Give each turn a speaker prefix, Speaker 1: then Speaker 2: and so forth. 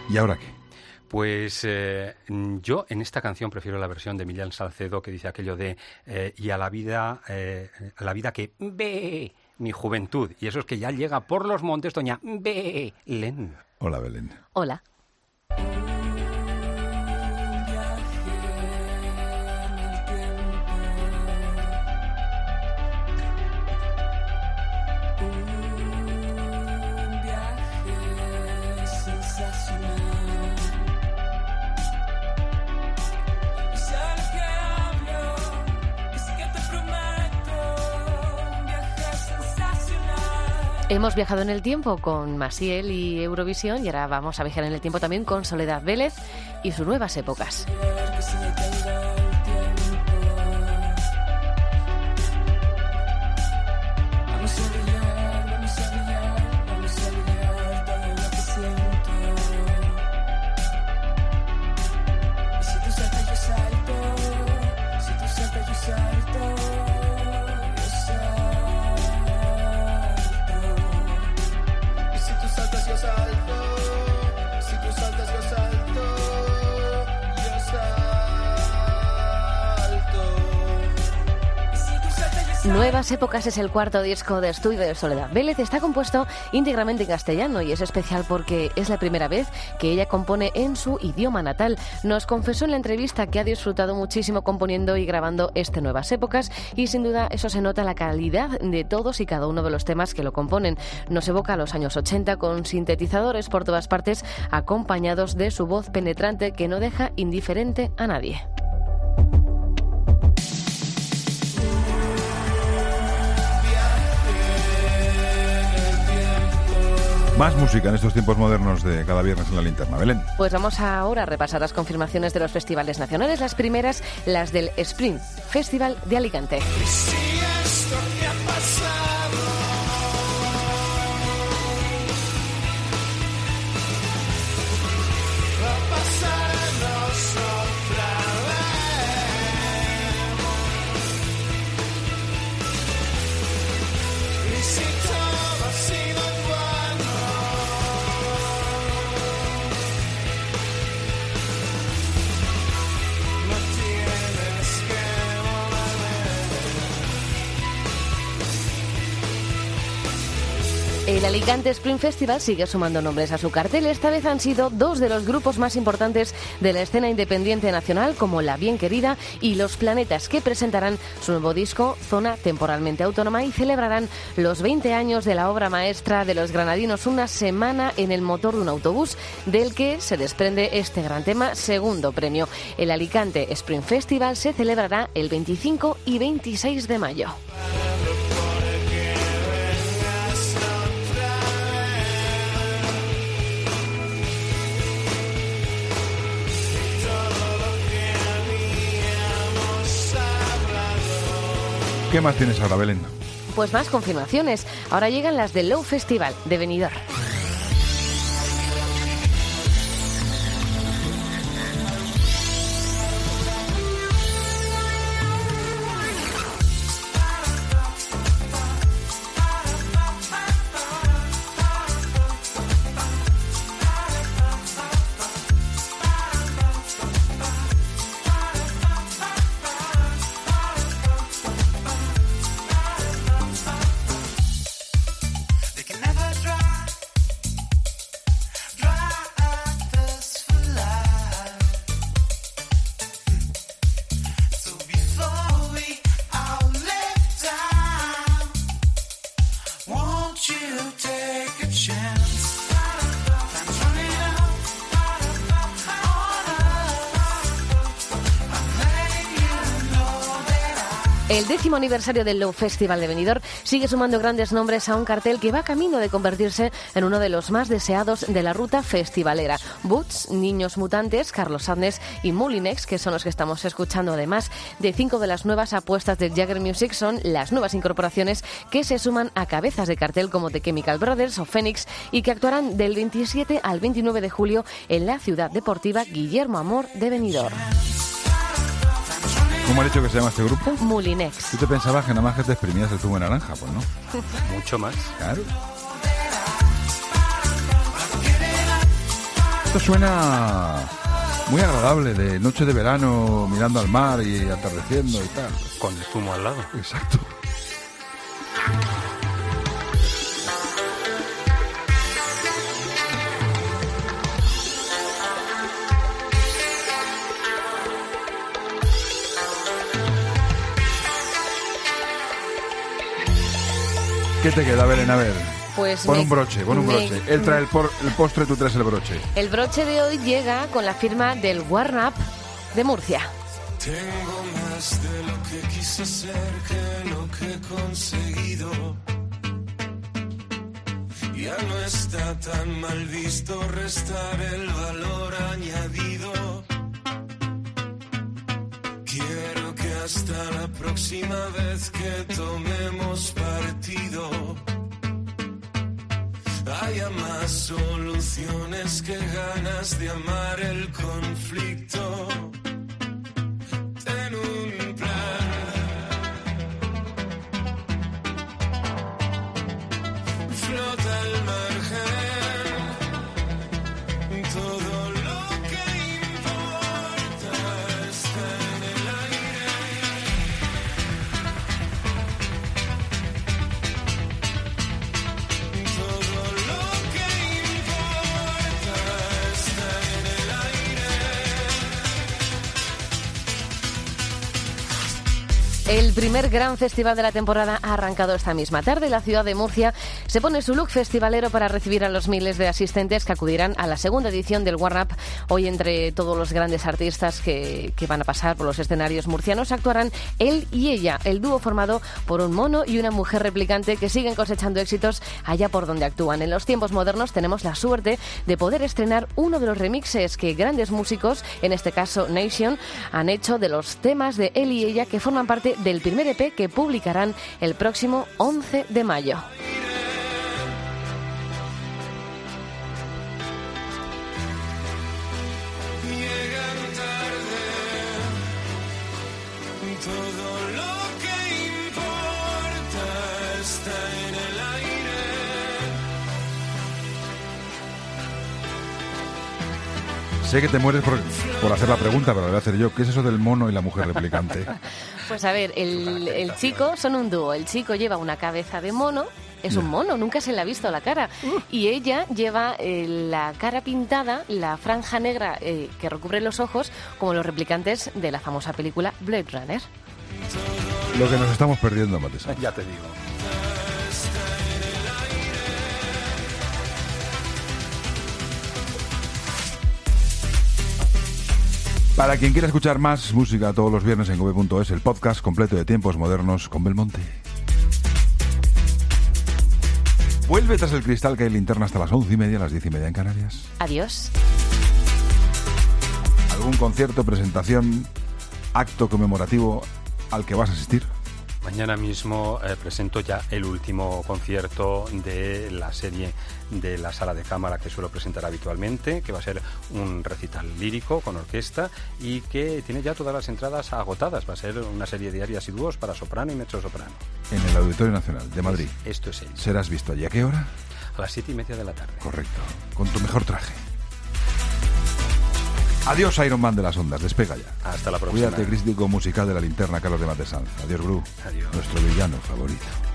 Speaker 1: ¿Y ahora qué?
Speaker 2: Pues yo en esta canción prefiero la versión de Millán Salcedo, que dice aquello de y a la vida que ve mi juventud. Y eso es que ya llega por los montes doña Belén.
Speaker 1: Hola, Belén.
Speaker 3: Hola. Hemos viajado en el tiempo con Maciel y Eurovisión y ahora vamos a viajar en el tiempo también con Soledad Vélez y sus nuevas épocas. Nuevas épocas es el cuarto disco de estudio de Soledad Vélez. Está compuesto íntegramente en castellano y es especial porque es la primera vez que ella compone en su idioma natal. Nos confesó en la entrevista que ha disfrutado muchísimo componiendo y grabando este Nuevas épocas y sin duda eso se nota en la calidad de todos y cada uno de los temas que lo componen. Nos evoca a los años 80 con sintetizadores por todas partes acompañados de su voz penetrante que no deja indiferente a nadie.
Speaker 1: Más música en estos tiempos modernos de cada viernes en la linterna. Belén.
Speaker 3: Pues vamos ahora a repasar las confirmaciones de los festivales nacionales. Las primeras, las del Spring Festival de Alicante. El Alicante Spring Festival sigue sumando nombres a su cartel. Esta vez han sido dos de los grupos más importantes de la escena independiente nacional, como La Bien Querida y Los Planetas, que presentarán su nuevo disco, Zona Temporalmente Autónoma, y celebrarán los 20 años de la obra maestra de los granadinos, una semana en el motor de un autobús, del que se desprende este gran tema, segundo premio. El Alicante Spring Festival se celebrará el 25 y 26 de mayo.
Speaker 1: ¿Qué más tienes ahora, Belén?
Speaker 3: Pues más confirmaciones. Ahora llegan las del Low Festival de Benidorm. El 10º aniversario del Low Festival de Benidorm sigue sumando grandes nombres a un cartel que va camino de convertirse en uno de los más deseados de la ruta festivalera. Boots, Niños Mutantes, Carlos Adnes y Moulinex, que son los que estamos escuchando, además de 5 de las nuevas apuestas de Jagger Music, son las nuevas incorporaciones que se suman a cabezas de cartel como The Chemical Brothers o Phoenix y que actuarán del 27 al 29 de julio en la ciudad deportiva Guillermo Amor de Benidorm.
Speaker 1: ¿Cómo has dicho que se llama este grupo?
Speaker 3: Moulinex.
Speaker 1: ¿Tú te pensabas que nada más que te exprimías el zumo de naranja? Pues no.
Speaker 2: Mucho más.
Speaker 1: Claro. Esto suena muy agradable, de noche de verano, mirando al mar y atardeciendo y tal.
Speaker 2: Con el zumo al lado.
Speaker 1: Exacto. ¿Qué te queda, Belén? A ver.
Speaker 3: Pues
Speaker 1: pon un broche. Él trae el postre, tú traes el broche.
Speaker 3: El broche de hoy llega con la firma del Warn-Up de Murcia.
Speaker 4: Tengo más de lo que quise ser que lo que he conseguido. Ya no está tan mal visto restar el valor añadido. Quiero que hasta la próxima vez que tomemos partido haya más soluciones que ganas de amar el conflicto. Ten un plan. Flota al margen. Todo lo que importa está en el aire. Todo lo que importa está en el aire.
Speaker 3: El primer gran festival de la temporada ha arrancado esta misma tarde. La ciudad de Murcia se pone su look festivalero para recibir a los miles de asistentes que acudirán a la segunda edición del Warn-Up. Hoy, entre todos los grandes artistas que van a pasar por los escenarios murcianos, actuarán él y ella, el dúo formado por un mono y una mujer replicante que siguen cosechando éxitos allá por donde actúan. En los tiempos modernos tenemos la suerte de poder estrenar uno de los remixes que grandes músicos, en este caso Nation, han hecho de los temas de él y ella que forman parte del primer EP que publicarán el próximo 11 de mayo.
Speaker 4: Llegan tarde. Todo lo que importa está en el aire.
Speaker 1: Sé que te mueres por hacer la pregunta, pero la voy a hacer yo. ¿Qué es eso del mono y la mujer replicante?
Speaker 3: Pues a ver, el chico son un dúo. El chico lleva una cabeza de mono, es un mono, nunca se le ha visto la cara. Y ella lleva la cara pintada, la franja negra que recubre los ojos, como los replicantes de la famosa película Blade Runner.
Speaker 1: Lo que nos estamos perdiendo, Matesa.
Speaker 2: Ya te digo.
Speaker 1: Para quien quiera escuchar más música todos los viernes en gobe.es, el podcast completo de Tiempos Modernos con Belmonte. Vuelve Tras el Cristal, que hay linterna hasta las 11:30, las 10:30 en Canarias.
Speaker 3: Adiós.
Speaker 1: ¿Algún concierto, presentación, acto conmemorativo al que vas a asistir?
Speaker 2: Mañana mismo presento ya el último concierto de la serie de la Sala de Cámara que suelo presentar habitualmente, que va a ser un recital lírico con orquesta y que tiene ya todas las entradas agotadas. Va a ser una serie de arias y dúos para soprano y mezzosoprano.
Speaker 1: En el Auditorio Nacional de Madrid.
Speaker 2: Esto es ello.
Speaker 1: ¿Serás visto allí a qué hora?
Speaker 2: A las 7:30 de la tarde.
Speaker 1: Correcto. Con tu mejor traje. Adiós, Iron Man de las ondas. Despega ya.
Speaker 2: Hasta la próxima.
Speaker 1: Cuídate, crítico musical de la linterna, Carlos de Matesanz. Adiós, Bru.
Speaker 2: Adiós.
Speaker 1: Nuestro villano favorito.